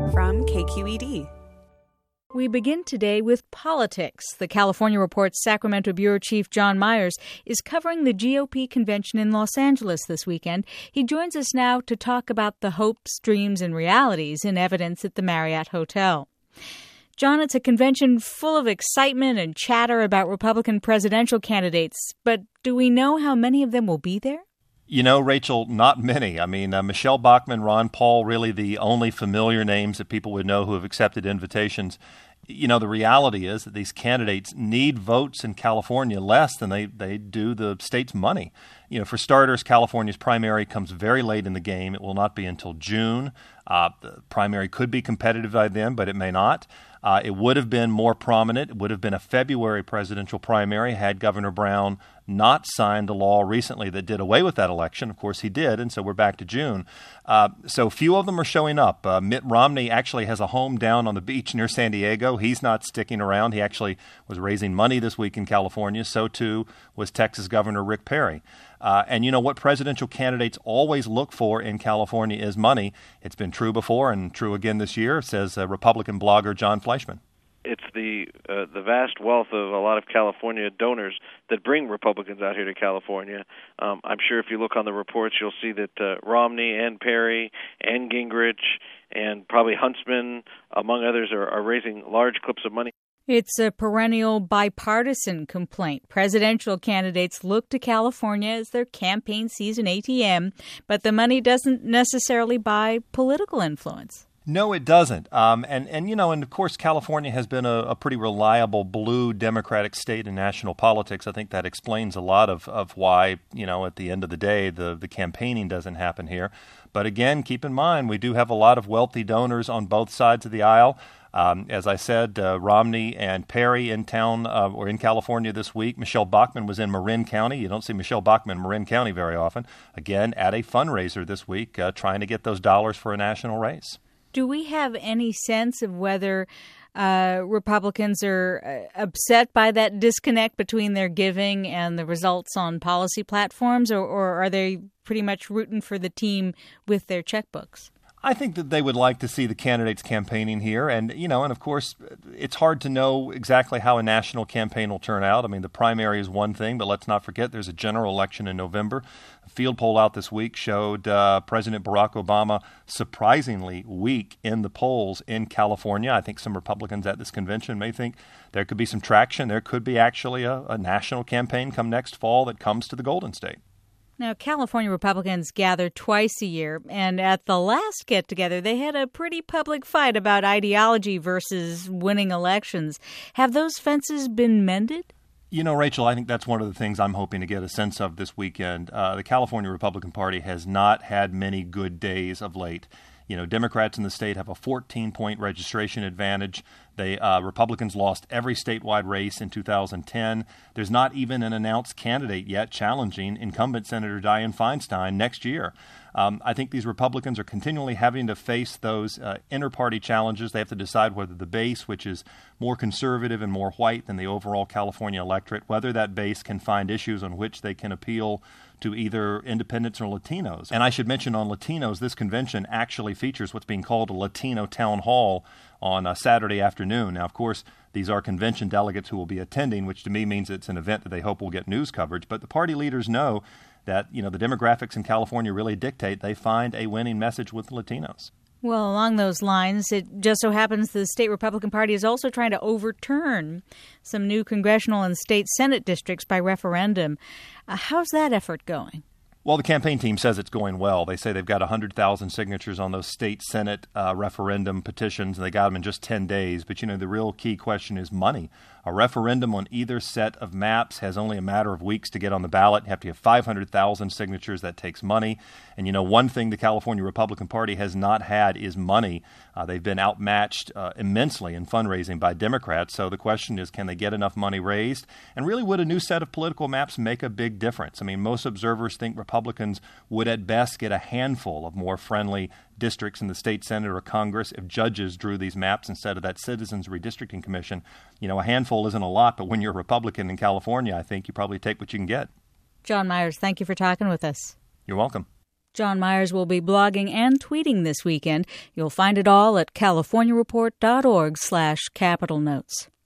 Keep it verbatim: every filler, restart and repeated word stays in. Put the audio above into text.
from K Q E D. We begin today with politics. The California Report's Sacramento Bureau Chief John Myers is covering the G O P convention in Los Angeles this weekend. He joins us now to talk about the hopes, dreams, and realities in evidence at the Marriott Hotel. John, it's a convention full of excitement and chatter about Republican presidential candidates, but do we know how many of them will be there? You know, Rachel, not many. I mean, uh, Michelle Bachmann, Ron Paul, really the only familiar names that people would know who have accepted invitations. You know, the reality is that these candidates need votes in California less than they, they do the state's money. You know, for starters, California's primary comes very late in the game. It will not be until June. Uh, the primary could be competitive by then, but it may not. Uh, it would have been more prominent. It would have been a February presidential primary had Governor Brown not signed a law recently that did away with that election. Of course, he did, and so we're back to June. Uh, so few of them are showing up. Uh, Mitt Romney actually has a home down on the beach near San Diego. He's not sticking around. He actually was raising money this week in California. So, too, was Texas Governor Rick Perry. Uh, and you know what presidential candidates always look for in California is money. It's been true before and true again this year, says uh, Republican blogger John Fleischman. It's the uh, the vast wealth of a lot of California donors that bring Republicans out here to California. Um, I'm sure if you look on the reports, you'll see that uh, Romney and Perry and Gingrich and probably Huntsman, among others, are, are raising large clips of money. It's a perennial bipartisan complaint. Presidential candidates look to California as their campaign season A T M, but the money doesn't necessarily buy political influence. No, it doesn't. Um, and, and, you know, and, of course, California has been a, a pretty reliable blue Democratic state in national politics. I think that explains a lot of, of why, you know, at the end of the day, the, the campaigning doesn't happen here. But again, keep in mind, we do have a lot of wealthy donors on both sides of the aisle. Um, as I said, uh, Romney and Perry in town uh, or in California this week. Michelle Bachmann was in Marin County. You don't see Michelle Bachmann in Marin County very often. Again, at a fundraiser this week, uh, trying to get those dollars for a national race. Do we have any sense of whether uh, Republicans are uh, upset by that disconnect between their giving and the results on policy platforms, or, or are they pretty much rooting for the team with their checkbooks? I think that they would like to see the candidates campaigning here. And, you know, and of course, it's hard to know exactly how a national campaign will turn out. I mean, the primary is one thing, but let's not forget there's a general election in November. A field poll out this week showed uh, President Barack Obama surprisingly weak in the polls in California. I think some Republicans at this convention may think there could be some traction. There could be actually a, a national campaign come next fall that comes to the Golden State. Now, California Republicans gather twice a year, and at the last get-together, they had a pretty public fight about ideology versus winning elections. Have those fences been mended? You know, Rachel, I think that's one of the things I'm hoping to get a sense of this weekend. Uh, the California Republican Party has not had many good days of late. You know, Democrats in the state have a fourteen-point registration advantage. They uh, Republicans lost every statewide race in two thousand ten. There's not even an announced candidate yet challenging incumbent Senator Dianne Feinstein next year. Um, I think these Republicans are continually having to face those uh, inter-party challenges. They have to decide whether the base, which is more conservative and more white than the overall California electorate, whether that base can find issues on which they can appeal to either independents or Latinos. And I should mention on Latinos, this convention actually features what's being called a Latino town hall on a Saturday afternoon. Now, of course, these are convention delegates who will be attending, which to me means it's an event that they hope will get news coverage. But the party leaders know that, you know, the demographics in California really dictate they find a winning message with Latinos. Well, along those lines, it just so happens the state Republican Party is also trying to overturn some new congressional and state Senate districts by referendum. Uh, how's that effort going? Well, the campaign team says it's going well. They say they've got one hundred thousand signatures on those state Senate uh, referendum petitions, and they got them in just ten days. But, you know, the real key question is money. A referendum on either set of maps has only a matter of weeks to get on the ballot. You have to have five hundred thousand signatures. That takes money. And, you know, one thing the California Republican Party has not had is money. Uh, they've been outmatched uh, immensely in fundraising by Democrats. So the question is, can they get enough money raised? And really, would a new set of political maps make a big difference? I mean, most observers think Republicans would at best get a handful of more friendly districts in the state Senate or Congress if judges drew these maps instead of that Citizens Redistricting Commission. You know, a handful isn't a lot, but when you're a Republican in California, I think you probably take what you can get. John Myers, thank you for talking with us. You're welcome. John Myers will be blogging and tweeting this weekend. You'll find it all at california report dot org slash capital notes.